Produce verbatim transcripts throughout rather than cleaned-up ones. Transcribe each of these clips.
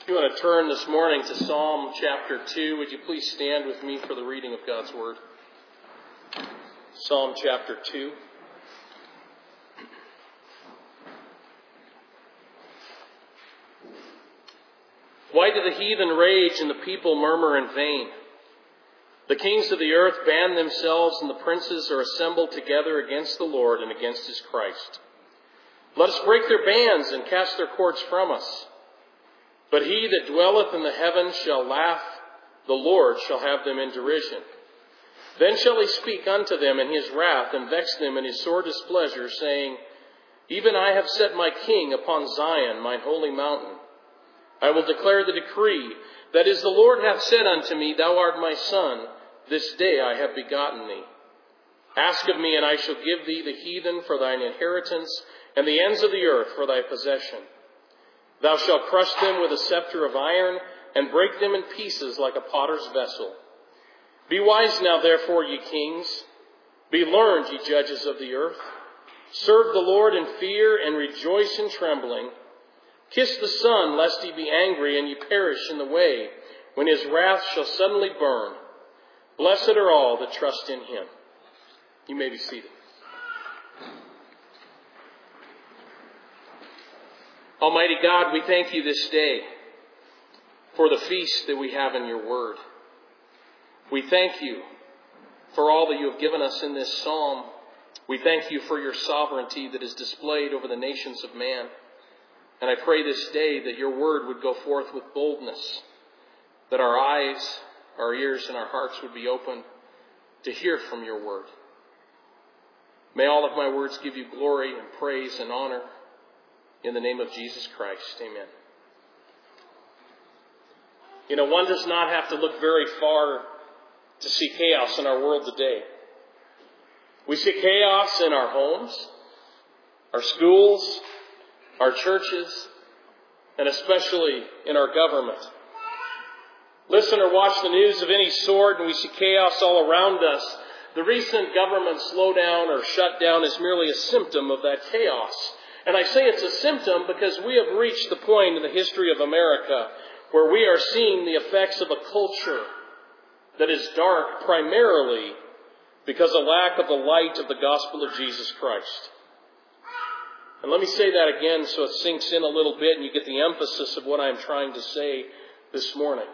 You want to turn this morning to Psalm chapter two. Would you please stand with me for the reading of God's Word? Psalm chapter two. Why do the heathen rage and the people murmur in vain? The kings of the earth band themselves, and the princes are assembled together against the Lord and against his Christ. Let us break their bands and cast their cords from us. But he that dwelleth in the heavens shall laugh, the Lord shall have them in derision. Then shall he speak unto them in his wrath, and vex them in his sore displeasure, saying, Even I have set my king upon Zion, mine holy mountain. I will declare the decree, that is, the Lord hath said unto me, Thou art my son, this day I have begotten thee. Ask of me, and I shall give thee the heathen for thine inheritance, and the ends of the earth for thy possession. Thou shalt crush them with a scepter of iron, and break them in pieces like a potter's vessel. Be wise now, therefore, ye kings. Be learned, ye judges of the earth. Serve the Lord in fear, and rejoice in trembling. Kiss the Son, lest he be angry, and ye perish in the way, when his wrath shall suddenly burn. Blessed are all that trust in him. You may be seated. Almighty God, we thank you this day for the feast that we have in your word. We thank you for all that you have given us in this psalm. We thank you for your sovereignty that is displayed over the nations of man. And I pray this day that your word would go forth with boldness, that our eyes, our ears, and our hearts would be open to hear from your word. May all of my words give you glory and praise and honor. In the name of Jesus Christ, amen. You know, one does not have to look very far to see chaos in our world today. We see chaos in our homes, our schools, our churches, and especially in our government. Listen or watch the news of any sort and we see chaos all around us. The recent government slowdown or shutdown is merely a symptom of that chaos. And I say it's a symptom because we have reached the point in the history of America where we are seeing the effects of a culture that is dark primarily because of lack of the light of the gospel of Jesus Christ. And let me say that again so it sinks in a little bit and you get the emphasis of what I'm trying to say this morning.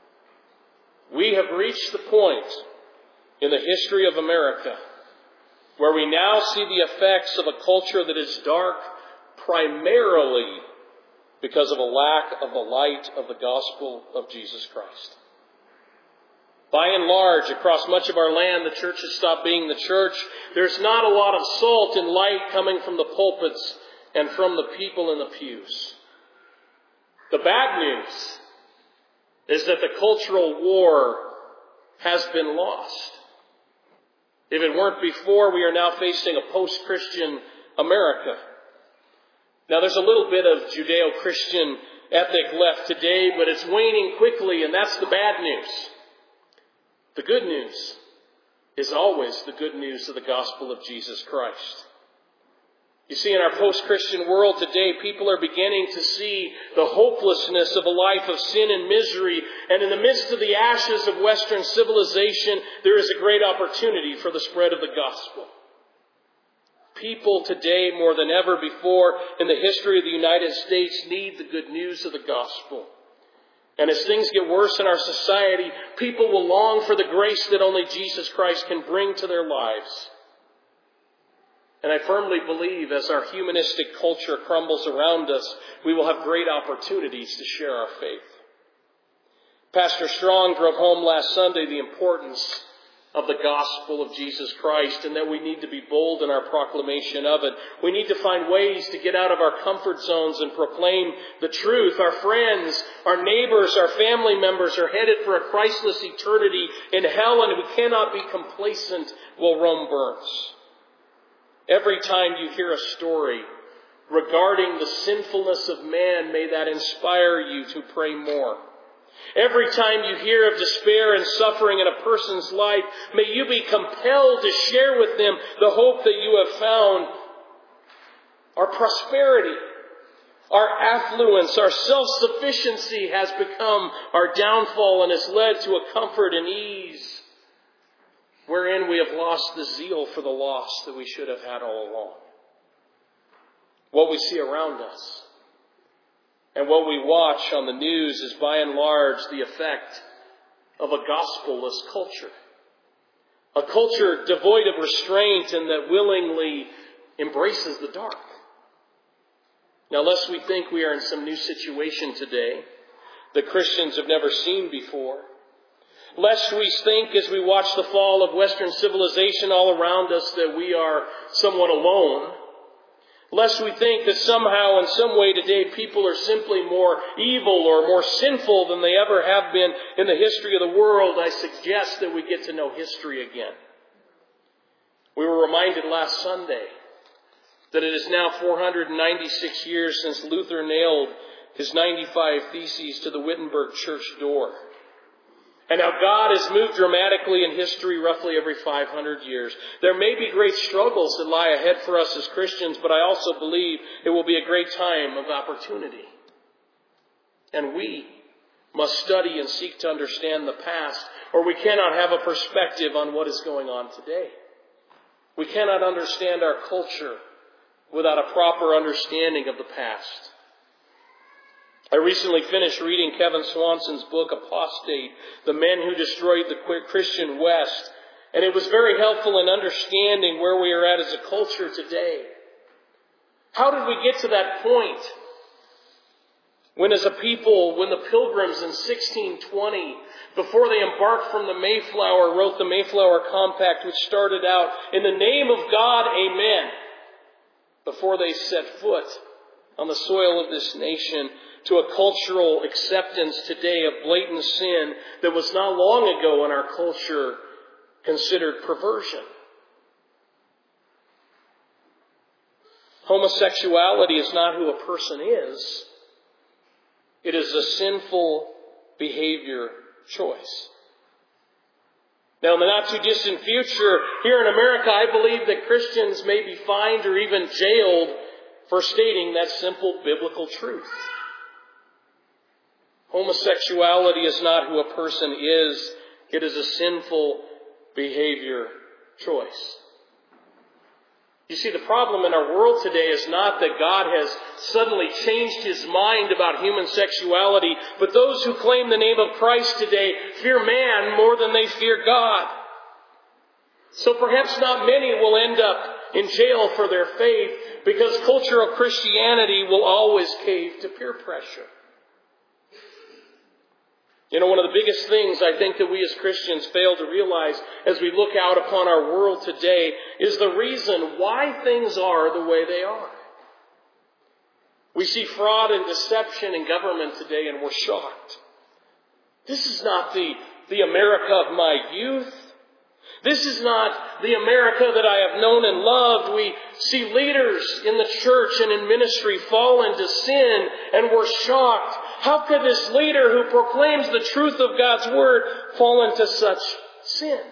We have reached the point in the history of America where we now see the effects of a culture that is dark primarily because of a lack of the light of the gospel of Jesus Christ. By and large, across much of our land, the church has stopped being the church. There's not a lot of salt and light coming from the pulpits and from the people in the pews. The bad news is that the cultural war has been lost. If it weren't before, we are now facing a post-Christian America. Now, there's a little bit of Judeo-Christian ethic left today, but it's waning quickly, and that's the bad news. The good news is always the good news of the gospel of Jesus Christ. You see, in our post-Christian world today, people are beginning to see the hopelessness of a life of sin and misery. And in the midst of the ashes of Western civilization, there is a great opportunity for the spread of the gospel. People today, more than ever before in the history of the United States, need the good news of the gospel. And as things get worse in our society, people will long for the grace that only Jesus Christ can bring to their lives. And I firmly believe as our humanistic culture crumbles around us, we will have great opportunities to share our faith. Pastor Strong drove home last Sunday the importance of the gospel of Jesus Christ and that we need to be bold in our proclamation of it. We need to find ways to get out of our comfort zones and proclaim the truth. Our friends, our neighbors, our family members are headed for a Christless eternity in hell, and we cannot be complacent while Rome burns. Every time you hear a story regarding the sinfulness of man, may that inspire you to pray more. Every time you hear of despair and suffering in a person's life, may you be compelled to share with them the hope that you have found. Our prosperity, Our affluence, our self-sufficiency has become our downfall and has led to a comfort and ease wherein we have lost the zeal for the lost that we should have had all along. What we see around us and what we watch on the news is by and large the effect of a gospel-less culture. A culture devoid of restraint and that willingly embraces the dark. Now, lest we think we are in some new situation today that Christians have never seen before, lest we think as we watch the fall of Western civilization all around us that we are somewhat alone, lest we think that somehow in some way today people are simply more evil or more sinful than they ever have been in the history of the world, I suggest that we get to know history again. We were reminded last Sunday that it is now four hundred ninety-six years since Luther nailed his ninety-five Theses to the Wittenberg church door. And now God has moved dramatically in history roughly every five hundred years. There may be great struggles that lie ahead for us as Christians, but I also believe it will be a great time of opportunity. And we must study and seek to understand the past, or we cannot have a perspective on what is going on today. We cannot understand our culture without a proper understanding of the past. I recently finished reading Kevin Swanson's book, Apostate, The Men Who Destroyed the Christian West, and it was very helpful in understanding where we are at as a culture today. How did we get to that point when as a people, when the Pilgrims in sixteen twenty, before they embarked from the Mayflower, wrote the Mayflower Compact, which started out, "In the name of God, amen," before they set foot on the soil of this nation, to a cultural acceptance today of blatant sin that was not long ago in our culture considered perversion. Homosexuality is not who a person is. It is a sinful behavior choice. Now, in the not too distant future, here in America, I believe that Christians may be fined or even jailed for stating that simple biblical truth. Homosexuality is not who a person is. It is a sinful behavior choice. You see, the problem in our world today is not that God has suddenly changed His mind about human sexuality, but those who claim the name of Christ today fear man more than they fear God. So perhaps not many will end up in jail for their faith because cultural Christianity will always cave to peer pressure. You know, one of the biggest things I think that we as Christians fail to realize as we look out upon our world today is the reason why things are the way they are. We see fraud and deception in government today and we're shocked. This is not the, the America of my youth. This is not the America that I have known and loved. We see leaders in the church and in ministry fall into sin and we're shocked. How could this leader who proclaims the truth of God's Word fall into such sin?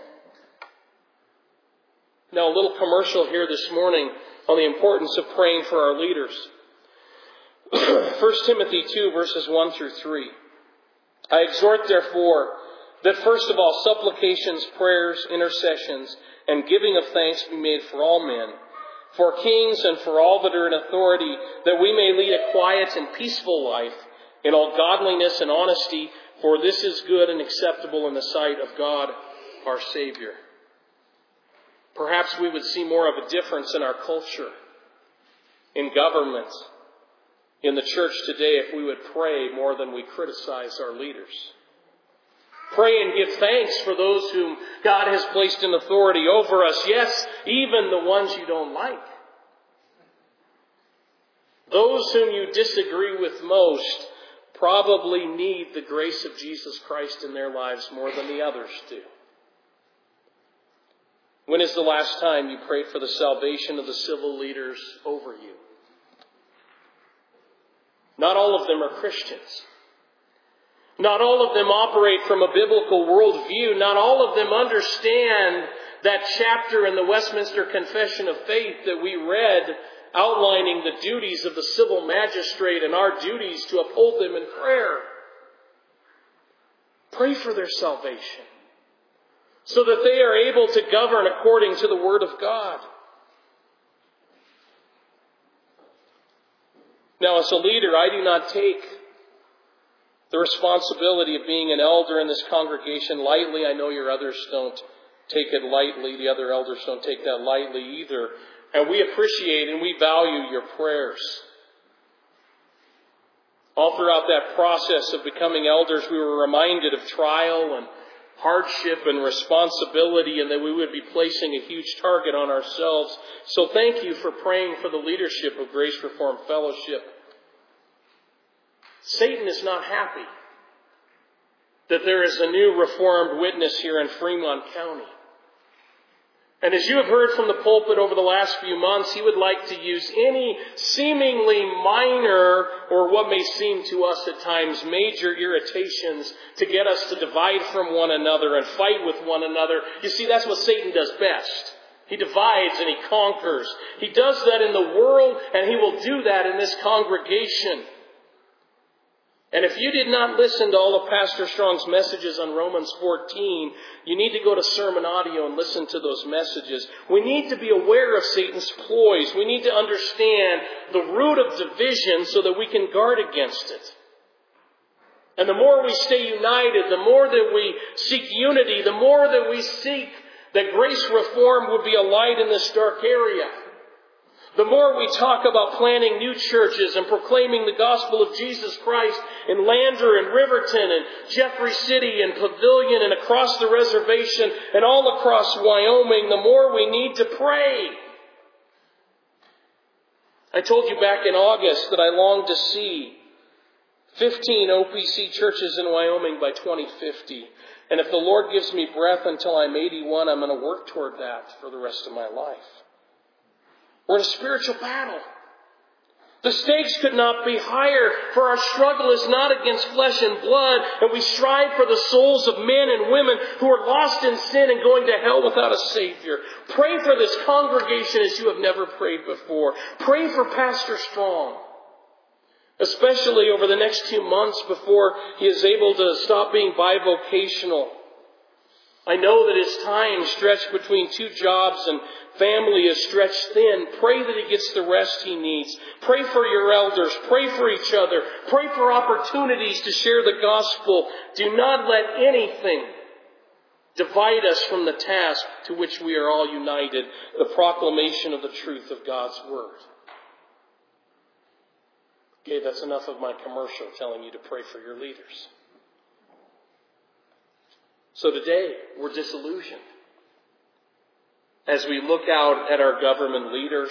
Now, a little commercial here this morning on the importance of praying for our leaders. First Timothy two, verses one through three. I exhort, therefore, that first of all supplications, prayers, intercessions, and giving of thanks be made for all men, for kings and for all that are in authority, that we may lead a quiet and peaceful life in all godliness and honesty, for this is good and acceptable in the sight of God, our Savior. Perhaps we would see more of a difference in our culture, in government, in the church today if we would pray more than we criticize our leaders. Pray and give thanks for those whom God has placed in authority over us. Yes, even the ones you don't like. Those whom you disagree with most probably need the grace of Jesus Christ in their lives more than the others do. When is the last time you prayed for the salvation of the civil leaders over you? Not all of them are Christians. Not all of them operate from a biblical worldview. Not all of them understand that chapter in the Westminster Confession of Faith that we read outlining the duties of the civil magistrate and our duties to uphold them in prayer. Pray for their salvation so that they are able to govern according to the Word of God. Now, as a leader, I do not take the responsibility of being an elder in this congregation lightly. I know your others don't take it lightly. The other elders don't take that lightly either. And we appreciate and we value your prayers. All throughout that process of becoming elders, we were reminded of trial and hardship and responsibility, and that we would be placing a huge target on ourselves. So thank you for praying for the leadership of Grace Reformed Fellowship. Satan is not happy that there is a new Reformed witness here in Fremont County. And as you have heard from the pulpit over the last few months, he would like to use any seemingly minor, or what may seem to us at times major irritations, to get us to divide from one another and fight with one another. You see, that's what Satan does best. He divides and he conquers. He does that in the world, and he will do that in this congregation. And if you did not listen to all of Pastor Strong's messages on Romans fourteen, you need to go to Sermon Audio and listen to those messages. We need to be aware of Satan's ploys. We need to understand the root of division so that we can guard against it. And the more we stay united, the more that we seek unity, the more that we seek that Grace Reformed would be a light in this dark area. The more we talk about planting new churches and proclaiming the gospel of Jesus Christ in Lander and Riverton and Jeffrey City and Pavilion and across the reservation and all across Wyoming, the more we need to pray. I told you back in August that I long to see fifteen O P C churches in Wyoming by twenty fifty. And if the Lord gives me breath until I'm eighty-one, I'm going to work toward that for the rest of my life. We're in a spiritual battle. The stakes could not be higher, for our struggle is not against flesh and blood, and we strive for the souls of men and women who are lost in sin and going to hell without a Savior. Pray for this congregation as you have never prayed before. Pray for Pastor Strong, especially over the next few months before he is able to stop being bivocational. I know that his time stretched between two jobs and family is stretched thin. Pray that he gets the rest he needs. Pray for your elders. Pray for each other. Pray for opportunities to share the gospel. Do not let anything divide us from the task to which we are all united, the proclamation of the truth of God's Word. Okay, that's enough of my commercial telling you to pray for your leaders. So today, we're disillusioned. As we look out at our government leaders,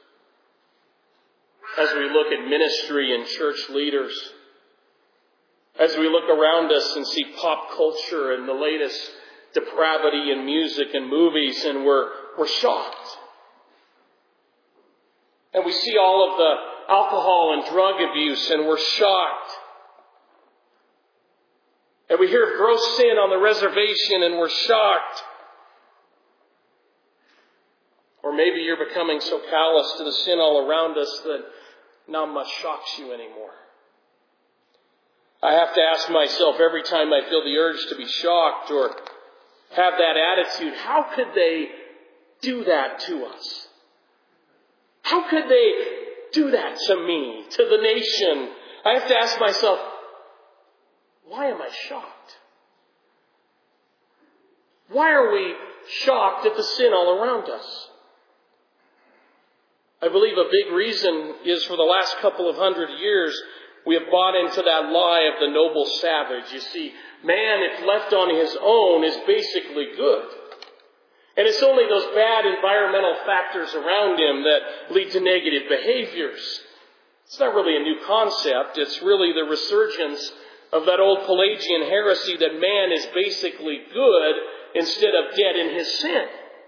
as we look at ministry and church leaders, as we look around us and see pop culture and the latest depravity in music and movies, and we're, we're shocked. And we see all of the alcohol and drug abuse, and we're shocked. And we hear of gross sin on the reservation, and we're shocked. Or maybe you're becoming so callous to the sin all around us that not much shocks you anymore. I have to ask myself every time I feel the urge to be shocked or have that attitude, how could they do that to us? How could they do that to me, to the nation? I have to ask myself, why am I shocked? Why are we shocked at the sin all around us? I believe a big reason is for the last couple of hundred years, we have bought into that lie of the noble savage. You see, man, if left on his own, is basically good. And it's only those bad environmental factors around him that lead to negative behaviors. It's not really a new concept. It's really the resurgence of that old Pelagian heresy that man is basically good instead of dead in his sin.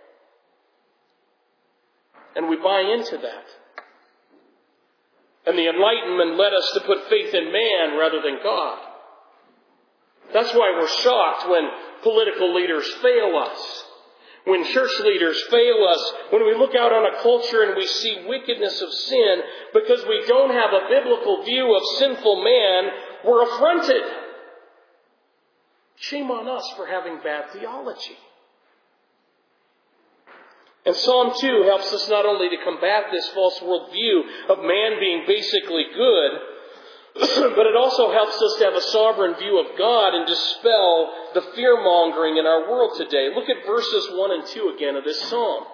And we buy into that. And the Enlightenment led us to put faith in man rather than God. That's why we're shocked when political leaders fail us. When church leaders fail us, when we look out on a culture and we see wickedness of sin, because we don't have a biblical view of sinful man, we're affronted. Shame on us for having bad theology. And Psalm two helps us not only to combat this false worldview of man being basically good, but it also helps us to have a sovereign view of God and dispel the fear-mongering in our world today. Look at verses one and two again of this psalm.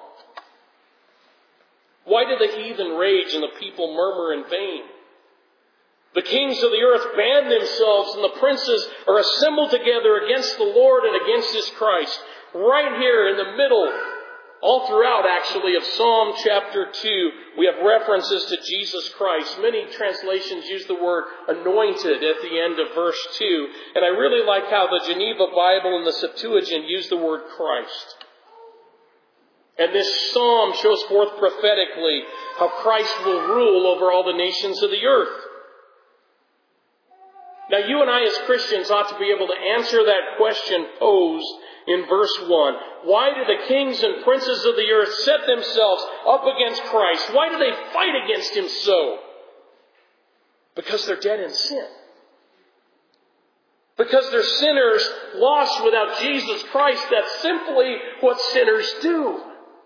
Why do the heathen rage and the people murmur in vain? The kings of the earth band themselves, and the princes are assembled together against the Lord and against His Christ. Right here in the middle, all throughout, actually, of Psalm chapter two, we have references to Jesus Christ. Many translations use the word anointed at the end of verse two. And I really like how the Geneva Bible and the Septuagint use the word Christ. And this psalm shows forth prophetically how Christ will rule over all the nations of the earth. Now, you and I as Christians ought to be able to answer that question posed in verse one. Why do the kings and princes of the earth set themselves up against Christ? Why do they fight against Him so? Because they're dead in sin. Because they're sinners lost without Jesus Christ. That's simply what sinners do.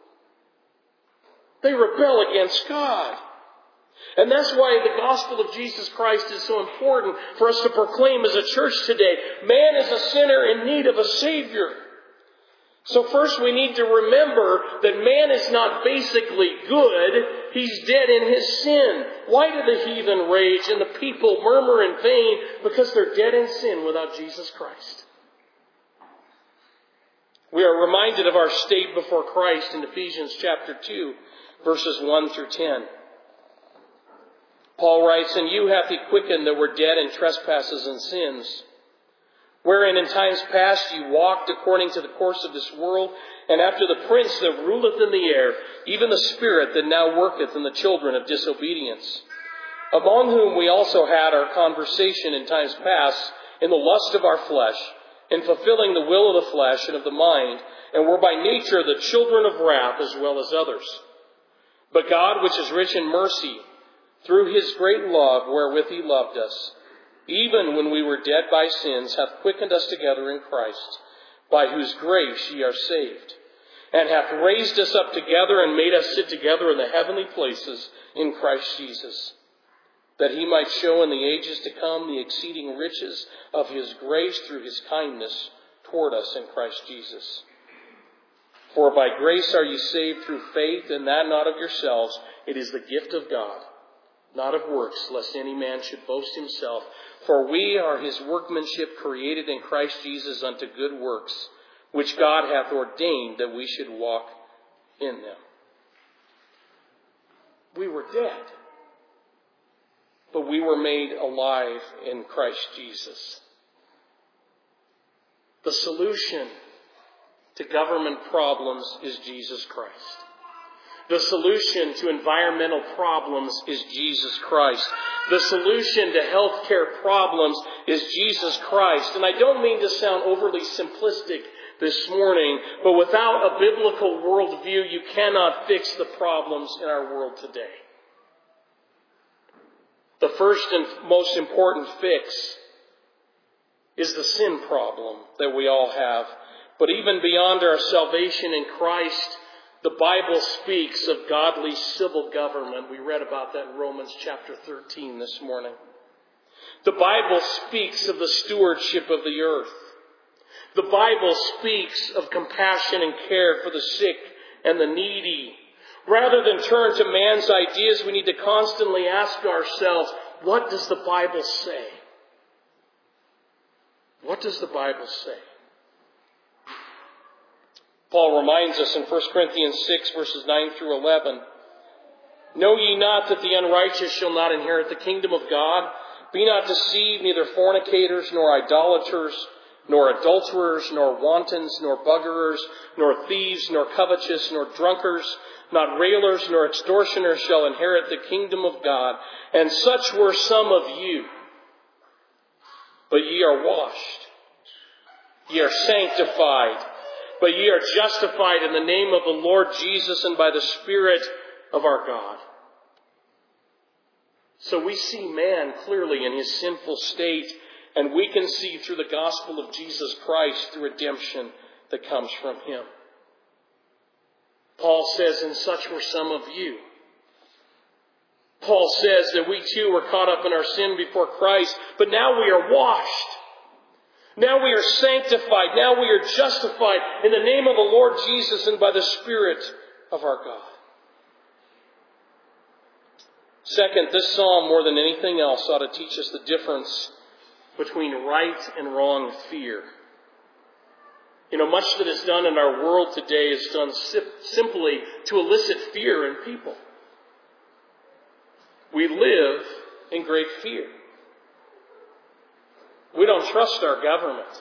They rebel against God. And that's why the gospel of Jesus Christ is so important for us to proclaim as a church today. Man is a sinner in need of a Savior. So first we need to remember that man is not basically good. He's dead in his sin. Why do the heathen rage and the people murmur in vain? Because they're dead in sin without Jesus Christ. We are reminded of our state before Christ in Ephesians chapter two, verses one through ten. Paul writes, "And you hath He quickened that were dead in trespasses and sins, wherein in times past you walked according to the course of this world, and after the prince that ruleth in the air, even the spirit that now worketh in the children of disobedience, among whom we also had our conversation in times past in the lust of our flesh, in fulfilling the will of the flesh and of the mind, and were by nature the children of wrath as well as others. But God, which is rich in mercy, through His great love wherewith He loved us, even when we were dead by sins, hath quickened us together in Christ, by whose grace ye are saved, and hath raised us up together and made us sit together in the heavenly places in Christ Jesus, that He might show in the ages to come the exceeding riches of His grace through His kindness toward us in Christ Jesus. For by grace are ye saved through faith, and that not of yourselves. It is the gift of God, not of works, lest any man should boast himself. For we are His workmanship, created in Christ Jesus unto good works, which God hath ordained that we should walk in them." We were dead, but we were made alive in Christ Jesus. The solution to government problems is Jesus Christ. The solution to environmental problems is Jesus Christ. The solution to healthcare problems is Jesus Christ. And I don't mean to sound overly simplistic this morning, but without a biblical worldview, you cannot fix the problems in our world today. The first and most important fix is the sin problem that we all have. But even beyond our salvation in Christ, the Bible speaks of godly civil government. We read about that in Romans chapter thirteen this morning. The Bible speaks of the stewardship of the earth. The Bible speaks of compassion and care for the sick and the needy. Rather than turn to man's ideas, we need to constantly ask ourselves, what does the Bible say? What does the Bible say? Paul reminds us in First Corinthians six, verses nine through eleven, "Know ye not that the unrighteous shall not inherit the kingdom of God? Be not deceived, neither fornicators, nor idolaters, nor adulterers, nor wantons, nor buggerers, nor thieves, nor covetous, nor drunkards, not railers, nor extortioners shall inherit the kingdom of God. And such were some of you. But ye are washed, ye are sanctified, but ye are justified in the name of the Lord Jesus and by the Spirit of our God. So we see man clearly in his sinful state, and we can see through the gospel of Jesus Christ the redemption that comes from him. Paul says, and such were some of you. Paul says that we too were caught up in our sin before Christ, but now we are washed. Now we are sanctified. Now we are justified in the name of the Lord Jesus and by the Spirit of our God. Second, this psalm, more than anything else, ought to teach us the difference between right and wrong fear. You know, much that is done in our world today is done simply to elicit fear in people. We live in great fear. We don't trust our government.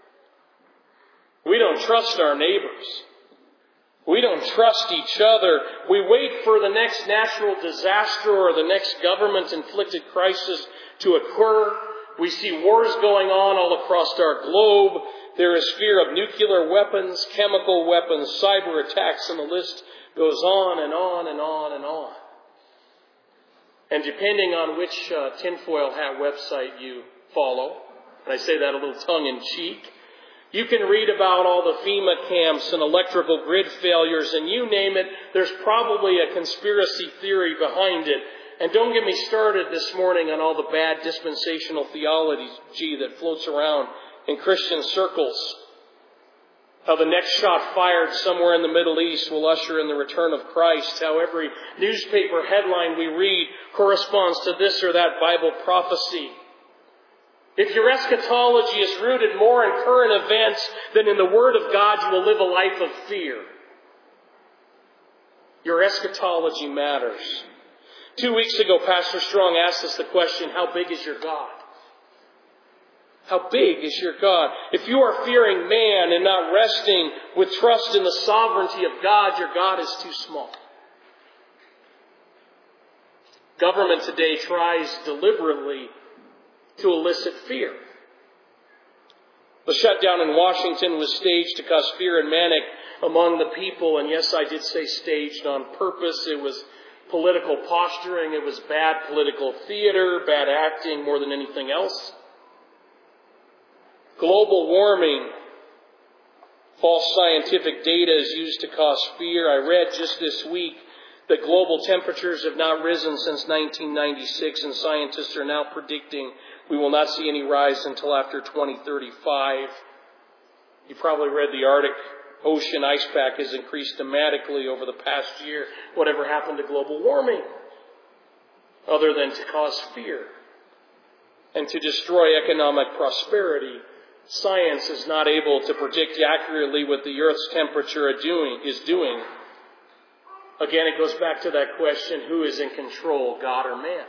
We don't trust our neighbors. We don't trust each other. We wait for the next natural disaster or the next government-inflicted crisis to occur. We see wars going on all across our globe. There is fear of nuclear weapons, chemical weapons, cyber attacks, and the list goes on and on and on and on. And depending on which uh, tinfoil hat website you follow, and I say that a little tongue-in-cheek, you can read about all the FEMA camps and electrical grid failures, and you name it, there's probably a conspiracy theory behind it. And don't get me started this morning on all the bad dispensational theology that floats around in Christian circles. How the next shot fired somewhere in the Middle East will usher in the return of Christ. How every newspaper headline we read corresponds to this or that Bible prophecy. If your eschatology is rooted more in current events than in the Word of God, you will live a life of fear. Your eschatology matters. Two weeks ago, Pastor Strong asked us the question, how big is your God? How big is your God? If you are fearing man and not resting with trust in the sovereignty of God, your God is too small. Government today tries deliberately to elicit fear. The shutdown in Washington was staged to cause fear and panic among the people. And yes, I did say staged on purpose. It was political posturing. It was bad political theater, bad acting more than anything else. Global warming, false scientific data is used to cause fear. I read just this week that global temperatures have not risen since nineteen ninety-six, and scientists are now predicting we will not see any rise until after twenty thirty-five. You probably read the Arctic Ocean ice pack has increased dramatically over the past year. Whatever happened to global warming? Other than to cause fear and to destroy economic prosperity. Science is not able to predict accurately what the Earth's temperature is doing, is doing. Again, it goes back to that question, who is in control, God or man?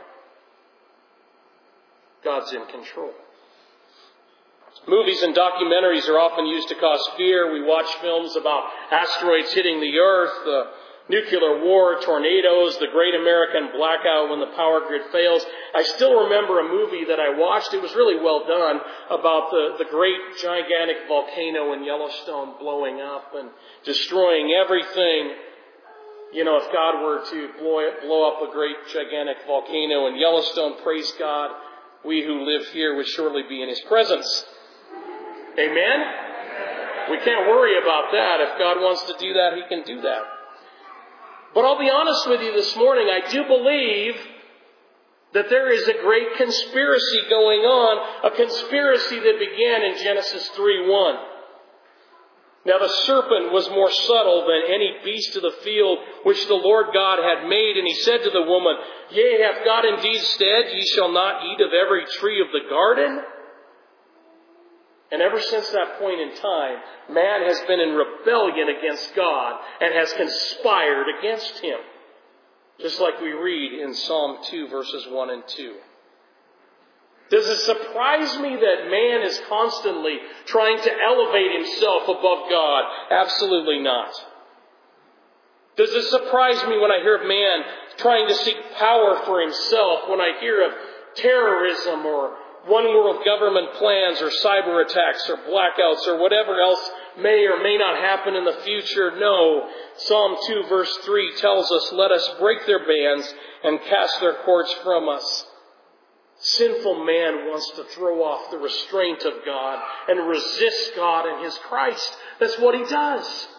God's in control. Movies and documentaries are often used to cause fear. We watch films about asteroids hitting the Earth, the nuclear war, tornadoes, the great American blackout when the power grid fails. I still remember a movie that I watched. It was really well done about the, the great gigantic volcano in Yellowstone blowing up and destroying everything. You know, if God were to blow, blow up a great gigantic volcano in Yellowstone, praise God, we who live here would surely be in His presence. Amen? We can't worry about that. If God wants to do that, He can do that. But I'll be honest with you this morning, I do believe that there is a great conspiracy going on, a conspiracy that began in Genesis three one. Now the serpent was more subtle than any beast of the field which the Lord God had made, and he said to the woman, Yea, hath God indeed said, Ye shall not eat of every tree of the garden? And ever since that point in time, man has been in rebellion against God and has conspired against Him. Just like we read in Psalm two, verses one and two. Does it surprise me that man is constantly trying to elevate himself above God? Absolutely not. Does it surprise me when I hear of man trying to seek power for himself, when I hear of terrorism or one world government plans or cyber attacks or blackouts or whatever else may or may not happen in the future. No. Psalm two verse three tells us, let us break their bands and cast their cords from us. Sinful man wants to throw off the restraint of God and resist God and His Christ. That's what he does.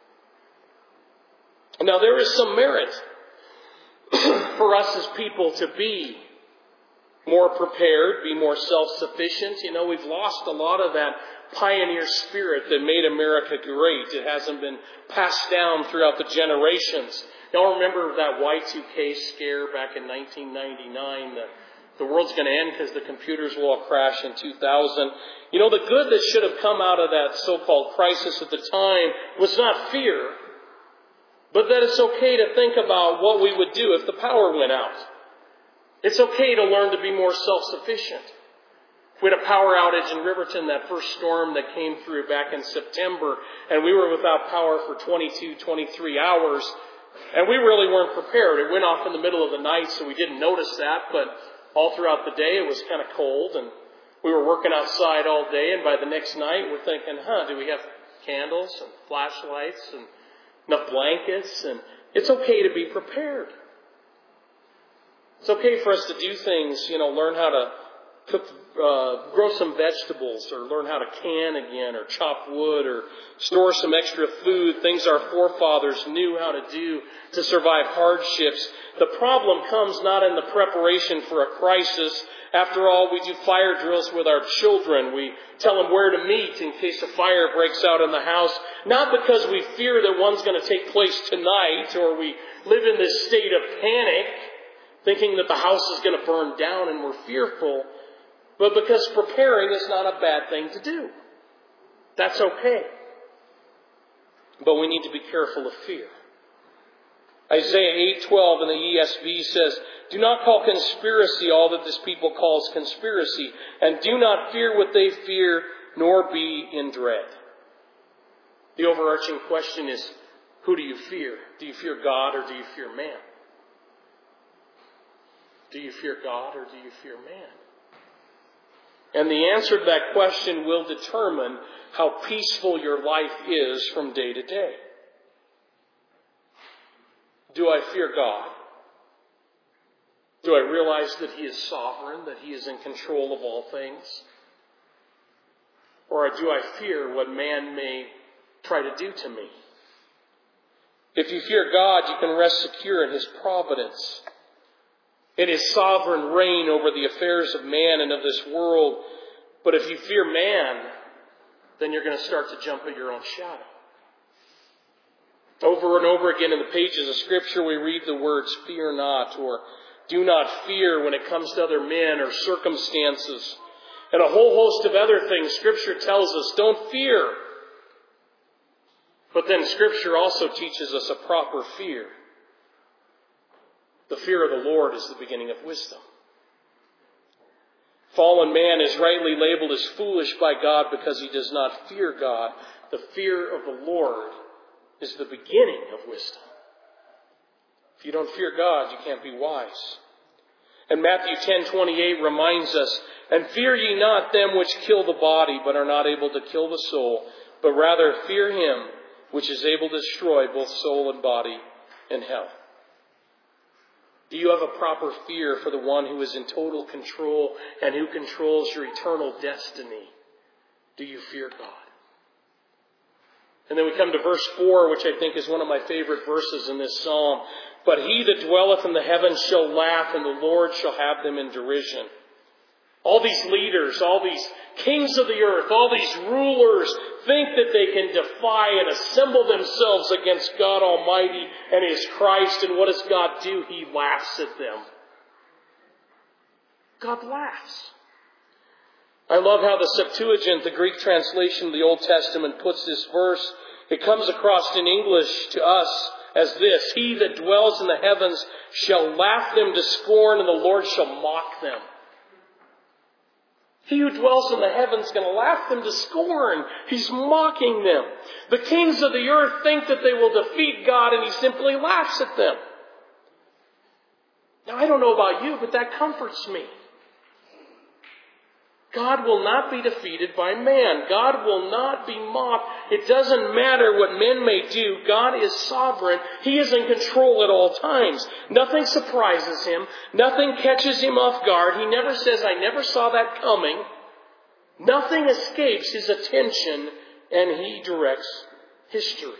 Now there is some merit for us as people to be more prepared, be more self-sufficient. You know, we've lost a lot of that pioneer spirit that made America great. It hasn't been passed down throughout the generations. Y'all remember that Y two K scare back in nineteen ninety-nine? The, the world's going to end because the computers will all crash in two thousand. You know, the good that should have come out of that so-called crisis at the time was not fear, but that it's okay to think about what we would do if the power went out. It's okay to learn to be more self-sufficient. We had a power outage in Riverton, that first storm that came through back in September, and we were without power for twenty-two, twenty-three hours, and we really weren't prepared. It went off in the middle of the night, so we didn't notice that, but all throughout the day it was kind of cold, and we were working outside all day, and by the next night we're thinking, huh, do we have candles and flashlights and enough blankets? And it's okay to be prepared. It's okay for us to do things, you know, learn how to cook, uh, grow some vegetables, or learn how to can again, or chop wood, or store some extra food, things our forefathers knew how to do to survive hardships. The problem comes not in the preparation for a crisis. After all, we do fire drills with our children. We tell them where to meet in case a fire breaks out in the house, not because we fear that one's going to take place tonight, or we live in this state of panic, thinking that the house is going to burn down and we're fearful, but because preparing is not a bad thing to do. That's okay. But we need to be careful of fear. Isaiah eight twelve in the E S V says, do not call conspiracy all that this people calls conspiracy, and do not fear what they fear, nor be in dread. The overarching question is, who do you fear? Do you fear God or do you fear man? Do you fear God or do you fear man? And the answer to that question will determine how peaceful your life is from day to day. Do I fear God? Do I realize that He is sovereign, that He is in control of all things? Or do I fear what man may try to do to me? If you fear God, you can rest secure in His providence, in His sovereign reign over the affairs of man and of this world. But if you fear man, then you're going to start to jump at your own shadow. Over and over again in the pages of Scripture, we read the words, fear not, or do not fear when it comes to other men or circumstances. And a whole host of other things Scripture tells us, don't fear. But then Scripture also teaches us a proper fear. The fear of the Lord is the beginning of wisdom. Fallen man is rightly labeled as foolish by God because he does not fear God. The fear of the Lord is the beginning of wisdom. If you don't fear God, you can't be wise. And Matthew ten twenty-eight reminds us, and fear ye not them which kill the body, but are not able to kill the soul, but rather fear Him which is able to destroy both soul and body in hell. Do you have a proper fear for the one who is in total control and who controls your eternal destiny? Do you fear God? And then we come to verse four, which I think is one of my favorite verses in this psalm. But he that dwelleth in the heavens shall laugh, and the Lord shall have them in derision. All these leaders, all these kings of the earth, all these rulers think that they can defy and assemble themselves against God Almighty and His Christ. And what does God do? He laughs at them. God laughs. I love how the Septuagint, the Greek translation of the Old Testament, puts this verse. It comes across in English to us as this: he that dwells in the heavens shall laugh them to scorn, and the Lord shall mock them. He who dwells in the heavens is going to laugh them to scorn. He's mocking them. The kings of the earth think that they will defeat God, and He simply laughs at them. Now, I don't know about you, but that comforts me. God will not be defeated by man. God will not be mocked. It doesn't matter what men may do. God is sovereign. He is in control at all times. Nothing surprises him. Nothing catches him off guard. He never says, I never saw that coming. Nothing escapes his attention, and he directs history.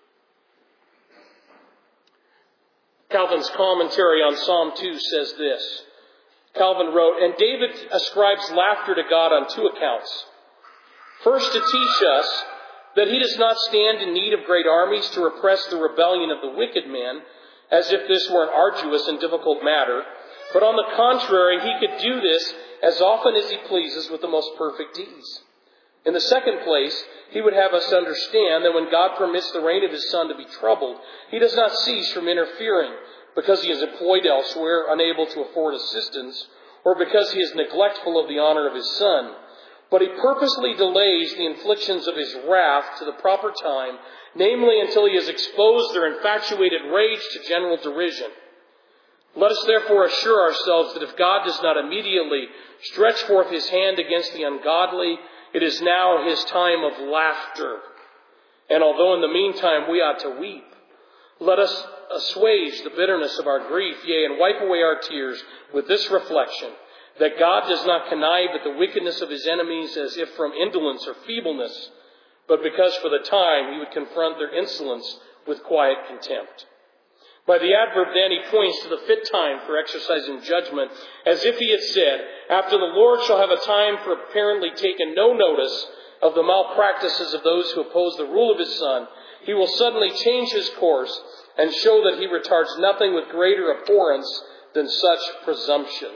Calvin's commentary on Psalm two says this. Calvin wrote, and David ascribes laughter to God on two accounts. First, to teach us that he does not stand in need of great armies to repress the rebellion of the wicked man, as if this were an arduous and difficult matter. But on the contrary, he could do this as often as he pleases with the most perfect ease. In the second place, he would have us understand that when God permits the reign of his Son to be troubled, he does not cease from interfering, because he is employed elsewhere, unable to afford assistance, or because he is neglectful of the honor of his Son. But he purposely delays the inflictions of his wrath to the proper time, namely until he has exposed their infatuated rage to general derision. Let us therefore assure ourselves that if God does not immediately stretch forth his hand against the ungodly, it is now his time of laughter. And although in the meantime we ought to weep, let us assuage the bitterness of our grief, yea, and wipe away our tears with this reflection, that God does not connive at the wickedness of his enemies as if from indolence or feebleness, but because for the time he would confront their insolence with quiet contempt. By the adverb then he points to the fit time for exercising judgment, as if he had said, after the Lord shall have a time for apparently taking no notice of the malpractices of those who oppose the rule of his Son, he will suddenly change his course and show that he retards nothing with greater abhorrence than such presumption.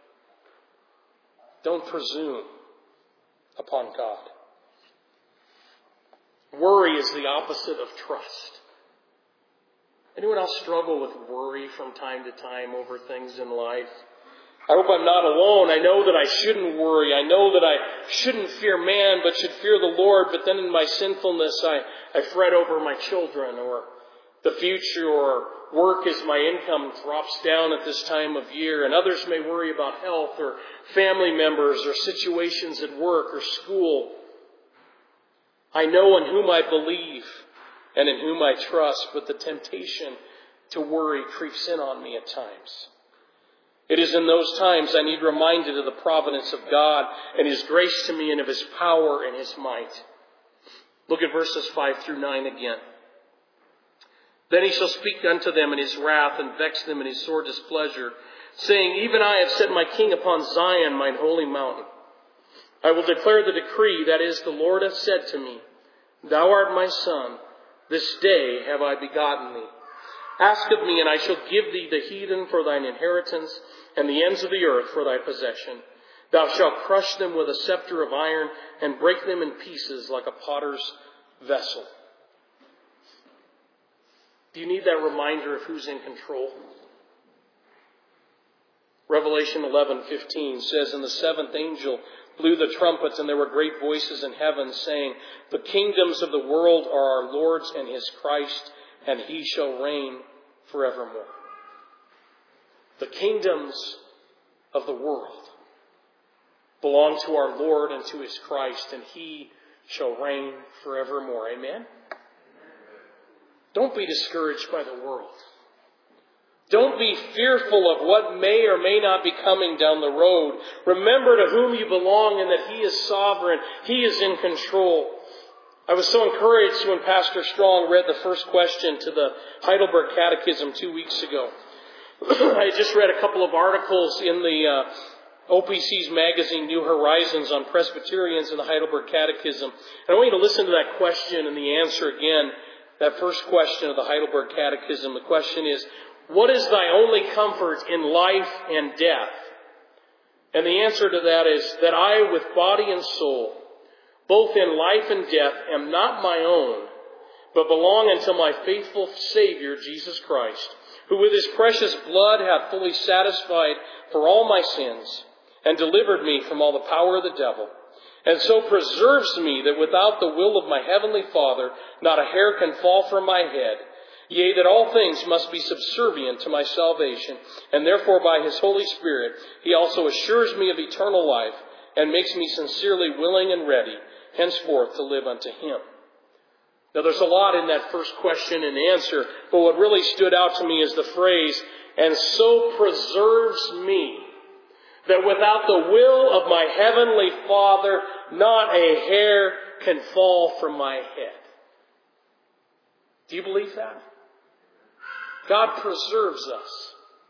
Don't presume upon God. Worry is the opposite of trust. Anyone else struggle with worry from time to time over things in life? I hope I'm not alone. I know that I shouldn't worry. I know that I shouldn't fear man, but should fear the Lord. But then in my sinfulness, I, I fret over my children or the future, or work as my income drops down at this time of year. And others may worry about health or family members or situations at work or school. I know in whom I believe and in whom I trust, but the temptation to worry creeps in on me at times. It is in those times I need reminded of the providence of God and his grace to me and of his power and his might. Look at verses five through nine again. Then he shall speak unto them in his wrath and vex them in his sore displeasure, saying, even I have set my king upon Zion, mine holy mountain. I will declare the decree, that is, the Lord hath said to me, thou art my son, this day have I begotten thee. Ask of me, and I shall give thee the heathen for thine inheritance, and the ends of the earth for thy possession. Thou shalt crush them with a scepter of iron, and break them in pieces like a potter's vessel. Do you need that reminder of who's in control? Revelation eleven fifteen says, and the seventh angel blew the trumpets, and there were great voices in heaven, saying, the kingdoms of the world are our Lord's and his Christ, and he shall reign forevermore. The kingdoms of the world belong to our Lord and to his Christ, and he shall reign forevermore. Amen? Don't be discouraged by the world. Don't be fearful of what may or may not be coming down the road. Remember to whom you belong and that he is sovereign. He is in control. I was so encouraged when Pastor Strong read the first question to the Heidelberg Catechism two weeks ago. I just read a couple of articles in the uh, O P C's magazine, New Horizons, on Presbyterians and the Heidelberg Catechism. And I want you to listen to that question and the answer again. That first question of the Heidelberg Catechism. The question is, what is thy only comfort in life and death? And the answer to that is that I, with body and soul, both in life and death, am not my own, but belong unto my faithful Savior, Jesus Christ, who with his precious blood hath fully satisfied for all my sins, and delivered me from all the power of the devil, and so preserves me that without the will of my heavenly Father, not a hair can fall from my head. Yea, that all things must be subservient to my salvation, and therefore by his Holy Spirit he also assures me of eternal life, and makes me sincerely willing and ready henceforth to live unto Him. Now there's a lot in that first question and answer, but what really stood out to me is the phrase, and so preserves me, that without the will of my heavenly Father, not a hair can fall from my head. Do you believe that? God preserves us.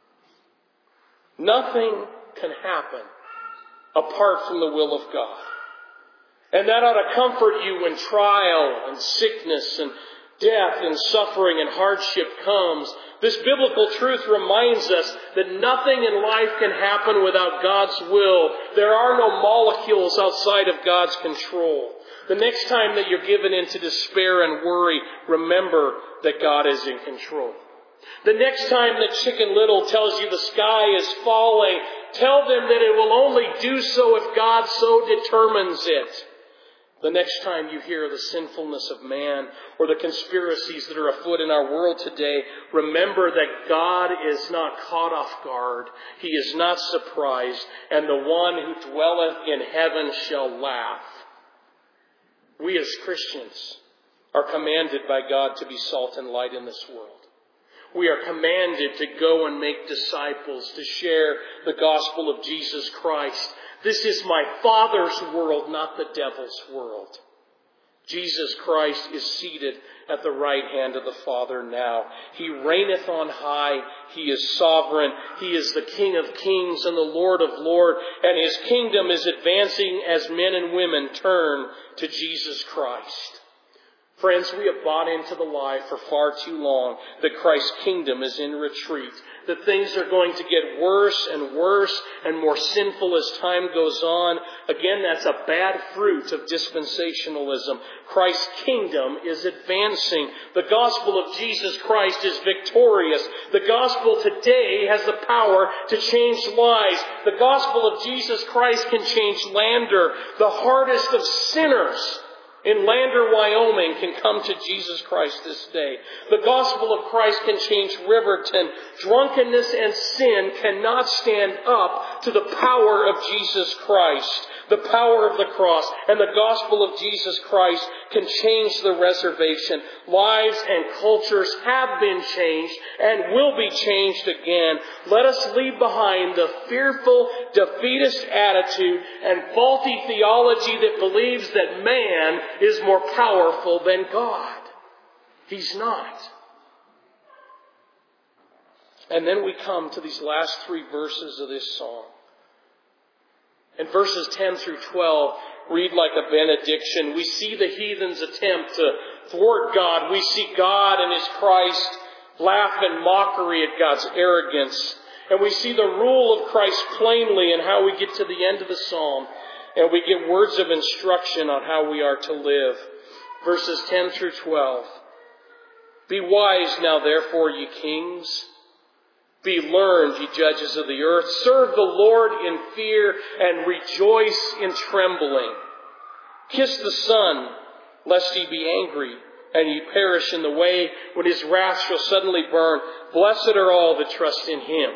Nothing can happen apart from the will of God. And that ought to comfort you when trial and sickness and death and suffering and hardship comes. This biblical truth reminds us that nothing in life can happen without God's will. There are no molecules outside of God's control. The next time that you're given into despair and worry, remember that God is in control. The next time that Chicken Little tells you the sky is falling, tell them that it will only do so if God so determines it. The next time you hear the sinfulness of man or the conspiracies that are afoot in our world today, remember that God is not caught off guard. He is not surprised, and the one who dwelleth in heaven shall laugh. We as Christians are commanded by God to be salt and light in this world. We are commanded to go and make disciples, to share the gospel of Jesus Christ. This is my Father's world, not the devil's world. Jesus Christ is seated at the right hand of the Father now. He reigneth on high. He is sovereign. He is the King of kings and the Lord of lords. And His kingdom is advancing as men and women turn to Jesus Christ. Friends, we have bought into the lie for far too long that Christ's kingdom is in retreat, that things are going to get worse and worse and more sinful as time goes on. Again, that's a bad fruit of dispensationalism. Christ's kingdom is advancing. The gospel of Jesus Christ is victorious. The gospel today has the power to change lives. The gospel of Jesus Christ can change Lander, the hardest of sinners in Lander, Wyoming, can come to Jesus Christ this day. The gospel of Christ can change Riverton. Drunkenness and sin cannot stand up to the power of Jesus Christ, the power of the cross. And the gospel of Jesus Christ can change the reservation. Lives and cultures have been changed and will be changed again. Let us leave behind the fearful, defeatist attitude and faulty theology that believes that man is more powerful than God. He's not. And then we come to these last three verses of this song. And verses ten through twelve read like a benediction. We see the heathens attempt to thwart God. We see God and His Christ laugh in mockery at God's arrogance. And we see the rule of Christ plainly in how we get to the end of the psalm. And we get words of instruction on how we are to live. Verses ten through twelve. Be wise now, therefore, ye kings. Be learned, ye judges of the earth. Serve the Lord in fear and rejoice in trembling. Kiss the Son, lest He be angry and ye perish in the way when His wrath shall suddenly burn. Blessed are all that trust in Him.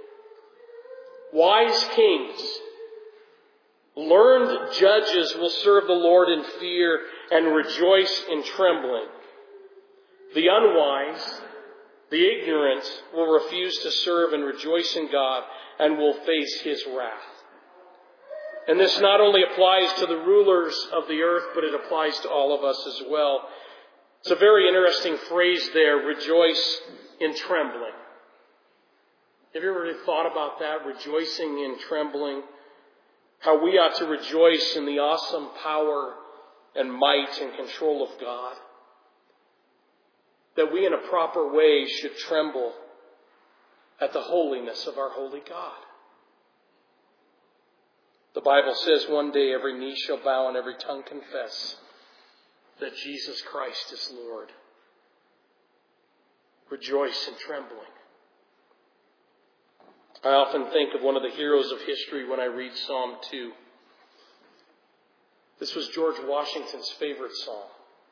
Wise kings, learned judges will serve the Lord in fear and rejoice in trembling. The unwise, the ignorant, will refuse to serve and rejoice in God and will face His wrath. And this not only applies to the rulers of the earth, but it applies to all of us as well. It's a very interesting phrase there, rejoice in trembling. Have you ever really thought about that, rejoicing in trembling? How we ought to rejoice in the awesome power and might and control of God. That we in a proper way should tremble at the holiness of our holy God. The Bible says one day every knee shall bow and every tongue confess that Jesus Christ is Lord. Rejoice in trembling. I often think of one of the heroes of history when I read Psalm two. This was George Washington's favorite psalm.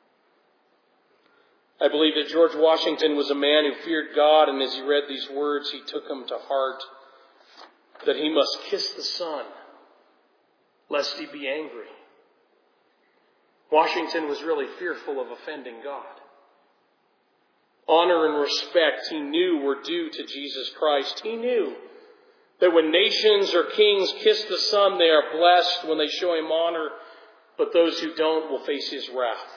I believe that George Washington was a man who feared God, and as he read these words, he took them to heart, that he must kiss the Son, lest he be angry. Washington was really fearful of offending God. Honor and respect, he knew, were due to Jesus Christ. He knew that when nations or kings kiss the Son, they are blessed when they show him honor, but those who don't will face his wrath.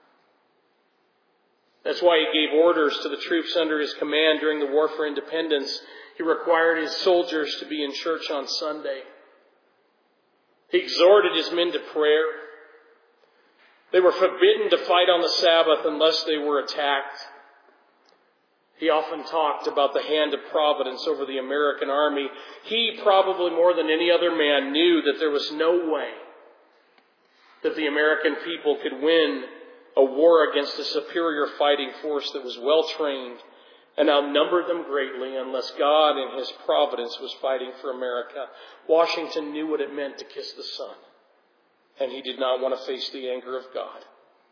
That's why he gave orders to the troops under his command during the War for Independence. He required his soldiers to be in church on Sunday. He exhorted his men to prayer. They were forbidden to fight on the Sabbath unless they were attacked. He often talked about the hand of providence over the American army. He, probably more than any other man, knew that there was no way that the American people could win a war against a superior fighting force that was well trained and outnumbered them greatly unless God in his providence was fighting for America. Washington knew what it meant to kiss the Son, and he did not want to face the anger of God.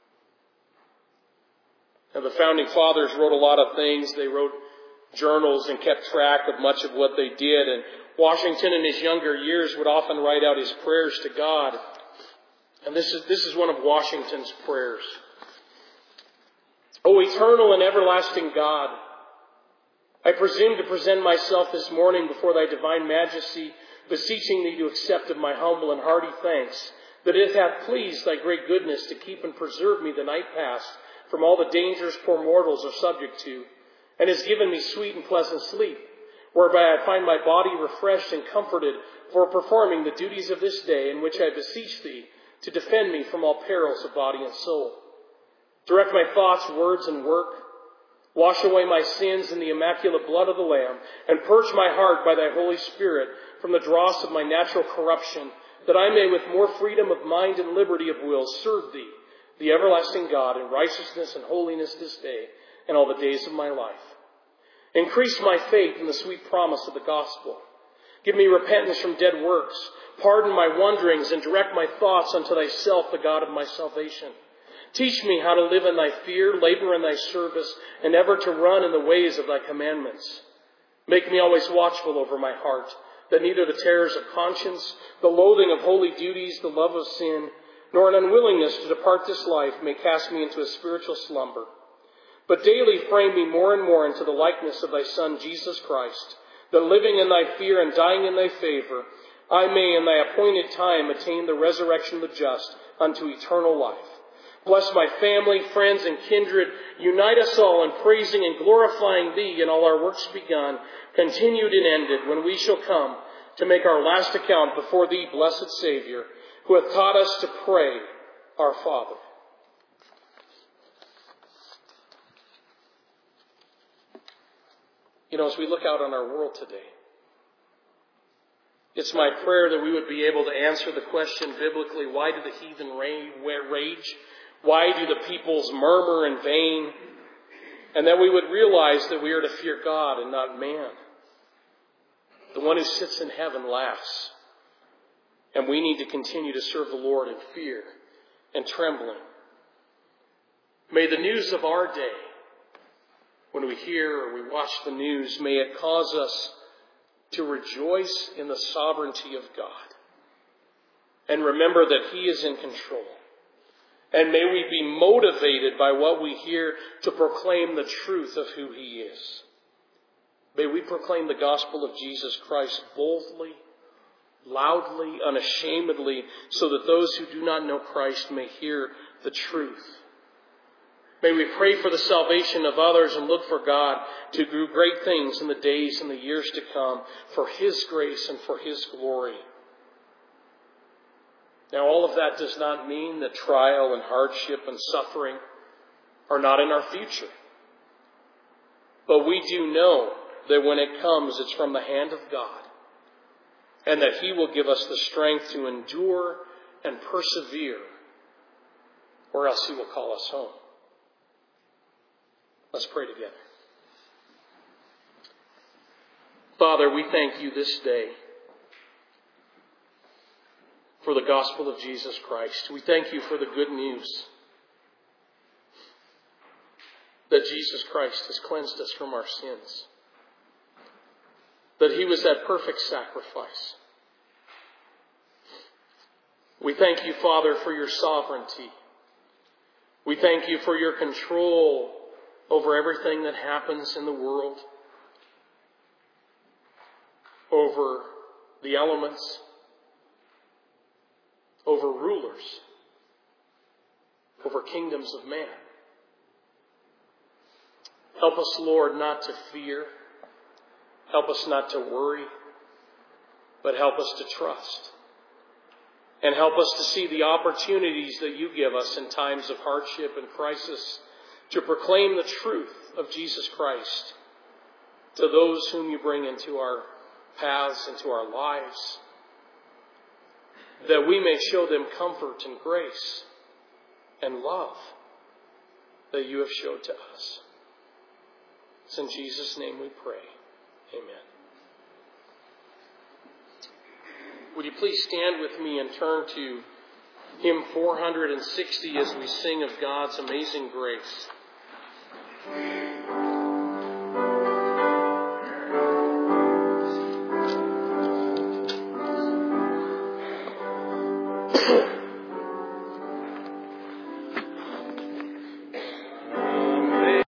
Now, the Founding Fathers wrote a lot of things. They wrote journals and kept track of much of what they did. And Washington in his younger years would often write out his prayers to God. And this is, this is one of Washington's prayers. O eternal and everlasting God, I presume to present myself this morning before thy divine majesty, beseeching thee to accept of my humble and hearty thanks, that it hath pleased thy great goodness to keep and preserve me the night past from all the dangers poor mortals are subject to, and has given me sweet and pleasant sleep, whereby I find my body refreshed and comforted for performing the duties of this day, in which I beseech thee to defend me from all perils of body and soul. Direct my thoughts, words, and work. Wash away my sins in the immaculate blood of the Lamb, and purge my heart by thy Holy Spirit from the dross of my natural corruption, that I may with more freedom of mind and liberty of will serve thee, the everlasting God, in righteousness and holiness this day and all the days of my life. Increase my faith in the sweet promise of the gospel. Give me repentance from dead works. Pardon my wanderings and direct my thoughts unto thyself, the God of my salvation. Teach me how to live in thy fear, labor in thy service, and ever to run in the ways of thy commandments. Make me always watchful over my heart, that neither the terrors of conscience, the loathing of holy duties, the love of sin, nor an unwillingness to depart this life may cast me into a spiritual slumber. But daily frame me more and more into the likeness of thy Son, Jesus Christ, that living in thy fear and dying in thy favor, I may in thy appointed time attain the resurrection of the just unto eternal life. Bless my family, friends, and kindred. Unite us all in praising and glorifying thee in all our works begun, continued and ended, when we shall come to make our last account before thee, blessed Savior, who hath taught us to pray, Our Father. You know, as we look out on our world today, it's my prayer that we would be able to answer the question biblically, why do the heathen rage? Why do the peoples murmur in vain? And that we would realize that we are to fear God and not man. The one who sits in heaven laughs. And we need to continue to serve the Lord in fear and trembling. May the news of our day, when we hear or we watch the news, may it cause us to rejoice in the sovereignty of God. And remember that He is in control. And may we be motivated by what we hear to proclaim the truth of who He is. May we proclaim the gospel of Jesus Christ boldly, loudly, unashamedly, so that those who do not know Christ may hear the truth. May we pray for the salvation of others and look for God to do great things in the days and the years to come for His grace and for His glory. Now, all of that does not mean that trial and hardship and suffering are not in our future. But we do know that when it comes, it's from the hand of God, and that He will give us the strength to endure and persevere, or else He will call us home. Let's pray together. Father, we thank You this day for the gospel of Jesus Christ. We thank You for the good news that Jesus Christ has cleansed us from our sins, that He was that perfect sacrifice, We thank you, Father, for your sovereignty. We thank you for your control over everything that happens in the world, over the elements, over rulers, over kingdoms of man. Help us, Lord, not to fear. Help us not to worry, but help us to trust. And help us to see the opportunities that you give us in times of hardship and crisis to proclaim the truth of Jesus Christ to those whom you bring into our paths, into our lives, that we may show them comfort and grace and love that you have showed to us. It's in Jesus' name we pray. Amen. Would you please stand with me and turn to hymn four hundred sixty as we sing of God's amazing grace.